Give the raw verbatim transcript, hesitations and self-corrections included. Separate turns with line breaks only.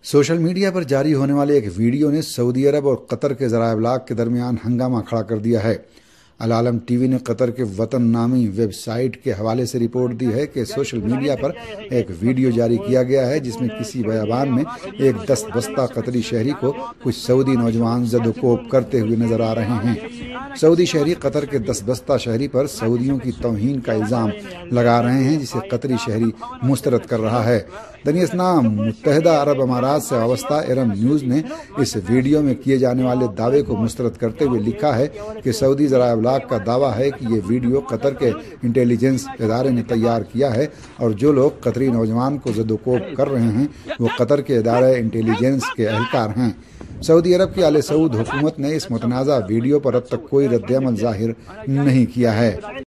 Social media पर जारी होने वाले एक वीडियो ने सऊदी अरब और कतर के ज़राए इब्लाग के दरमियान हंगामा खड़ा कर दिया है। अल आलम टीवी ने कतर के वतन नामी वेबसाइट के हवाले से रिपोर्ट दी है कि सोशल मीडिया पर एक वीडियो जारी किया गया है जिसमें किसी बयान में एक दस्त बस्ता कतरी शहरी को कुछ सऊदी नौजवान जदोकोब करते हुए नजर आ रहे हैं। सऊदी शहरी कतर के दस्त बस्ता शहरी पर सऊदियों की तौहीन का इल्ज़ाम लगा रहे हैं जिसे कतरी शहरी मुस्तरद कर रहा है। दनियसनाम मुत्तहिदा अरब अमारात से वाबस्ता एरम न्यूज़ ने इस वीडियो में किए जाने वाले दावे को मुस्तरद करते हुए लिखा है कि सऊदी ज़राए इब्लाग का दावा है कि ये वीडियो कतर के इंटेलिजेंस इदारे ने तैयार किया है और जो लोग कतरी नौजवान को जदोकोब कर रहे हैं वो कतर के इदारे इंटेलिजेंस के एहलकार हैं। सऊदी अरब की आले सऊद हुकूमत ने इस मुतनाज़ा वीडियो पर अब तक कोई रद्द-ए-अमल ज़ाहिर नहीं किया है।